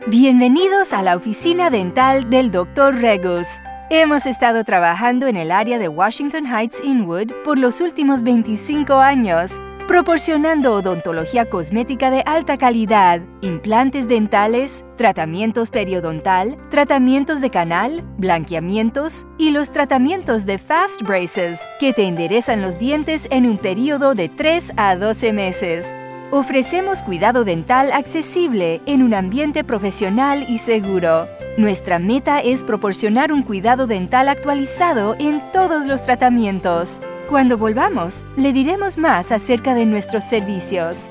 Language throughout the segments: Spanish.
Bienvenidos a la oficina dental del Dr. Regus. Hemos estado trabajando en el área de Washington Heights Inwood por los últimos 25 años, proporcionando odontología cosmética de alta calidad, implantes dentales, tratamientos periodontal, tratamientos de canal, blanqueamientos y los tratamientos de Fast Braces, que te enderezan los dientes en un periodo de 3 a 12 meses. Ofrecemos cuidado dental accesible en un ambiente profesional y seguro. Nuestra meta es proporcionar un cuidado dental actualizado en todos los tratamientos. Cuando volvamos, le diremos más acerca de nuestros servicios.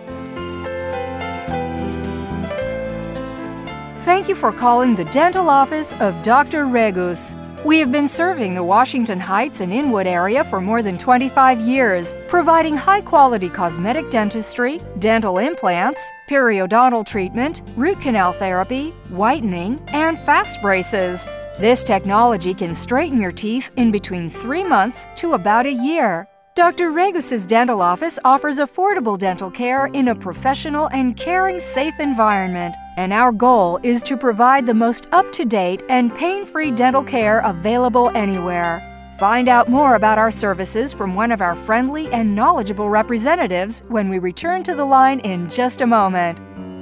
Thank you for calling the dental office of Dr. Regus. We have been serving the Washington Heights and Inwood area for more than 25 years, providing high-quality cosmetic dentistry, dental implants, periodontal treatment, root canal therapy, whitening, and fast braces. This technology can straighten your teeth in between 3 months to about a year. Dr. Regus's dental office offers affordable dental care in a professional and caring, safe environment, and our goal is to provide the most up-to-date and pain-free dental care available anywhere. Find out more about our services from one of our friendly and knowledgeable representatives when we return to the line in just a moment.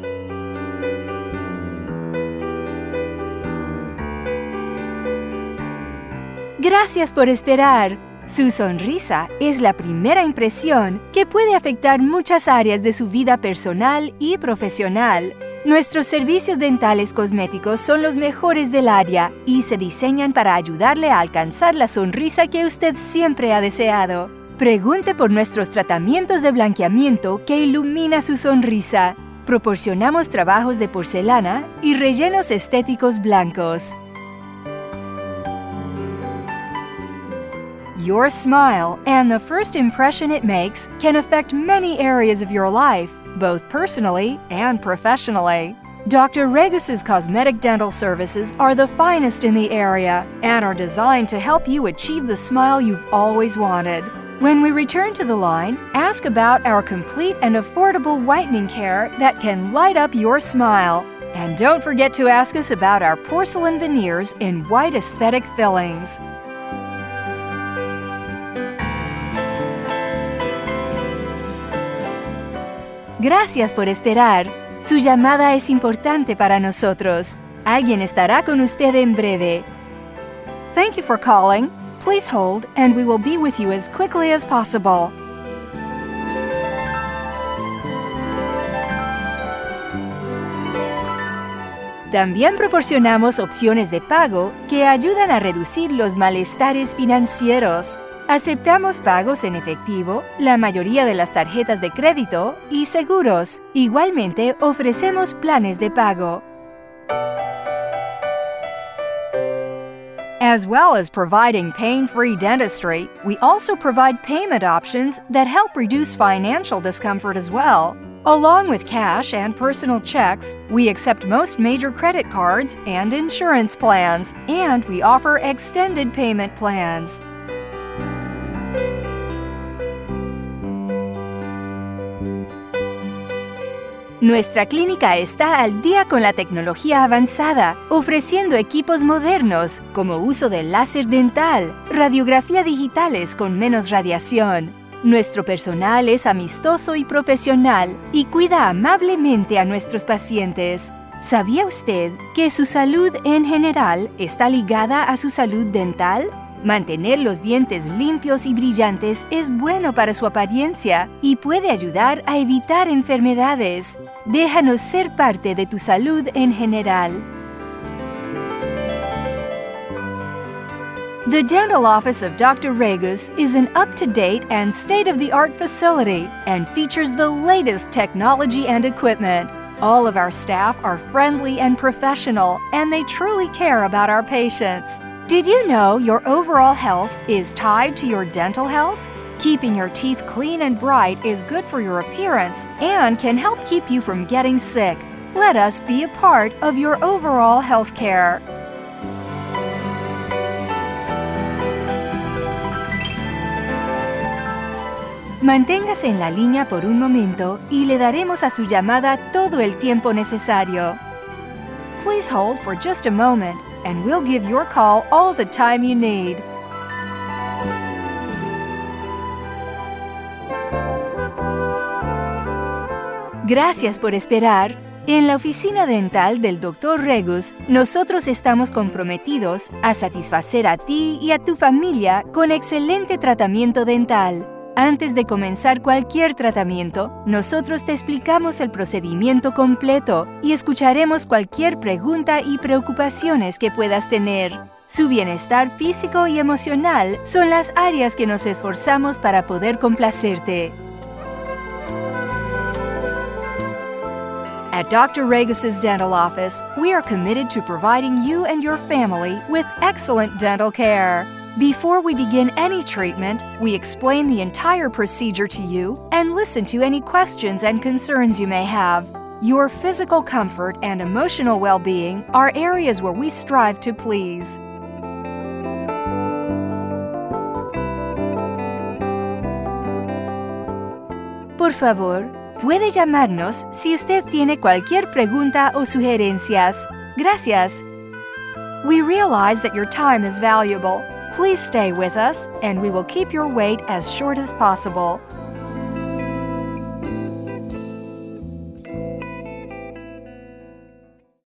Gracias por esperar. Su sonrisa es la primera impresión que puede afectar muchas áreas de su vida personal y profesional. Nuestros servicios dentales cosméticos son los mejores del área y se diseñan para ayudarle a alcanzar la sonrisa que usted siempre ha deseado. Pregunte por nuestros tratamientos de blanqueamiento que ilumina su sonrisa. Proporcionamos trabajos de porcelana y rellenos estéticos blancos. Your smile and the first impression it makes can affect many areas of your life, both personally and professionally. Dr. Regus's cosmetic dental services are the finest in the area and are designed to help you achieve the smile you've always wanted. When we return to the line, ask about our complete and affordable whitening care that can light up your smile. And don't forget to ask us about our porcelain veneers in white aesthetic fillings. Gracias por esperar. Su llamada es importante para nosotros. Alguien estará con usted en breve. Thank you for calling. Please hold, and we will be with you as quickly as possible. También proporcionamos opciones de pago que ayudan a reducir los malestares financieros. Aceptamos pagos en efectivo, la mayoría de las tarjetas de crédito y seguros. Igualmente, ofrecemos planes de pago. As well as providing pain-free dentistry, we also provide payment options that help reduce financial discomfort as well. Along with cash and personal checks, we accept most major credit cards and insurance plans, and we offer extended payment plans. Nuestra clínica está al día con la tecnología avanzada, ofreciendo equipos modernos como uso de láser dental, radiografía digitales con menos radiación. Nuestro personal es amistoso y profesional y cuida amablemente a nuestros pacientes. ¿Sabía usted que su salud en general está ligada a su salud dental? Mantener los dientes limpios y brillantes es bueno para su apariencia y puede ayudar a evitar enfermedades. Déjanos ser parte de tu salud en general. The dental office of Dr. Regus is an up-to-date and state-of-the-art facility and features the latest technology and equipment. All of our staff are friendly and professional, and they truly care about our patients. Did you know your overall health is tied to your dental health? Keeping your teeth clean and bright is good for your appearance and can help keep you from getting sick. Let us be a part of your overall health care. Manténgase en la línea por un momento y le daremos a su llamada todo el tiempo necesario. Please hold for just a moment, and we'll give your call all the time you need. Gracias por esperar. En la oficina dental del Dr. Regus, nosotros estamos comprometidos a satisfacer a ti y a tu familia con excelente tratamiento dental. Antes de comenzar cualquier tratamiento, nosotros te explicamos el procedimiento completo y escucharemos cualquier pregunta y preocupaciones que puedas tener. Su bienestar físico y emocional son las áreas que nos esforzamos para poder complacerte. At Dr. Regus's dental office, we are committed to providing you and your family with excellent dental care. Before we begin any treatment, we explain the entire procedure to you and listen to any questions and concerns you may have. Your physical comfort and emotional well-being are areas where we strive to please. Por favor, puede llamarnos si usted tiene cualquier pregunta o sugerencias. Gracias. We realize that your time is valuable. Please stay with us, and we will keep your wait as short as possible.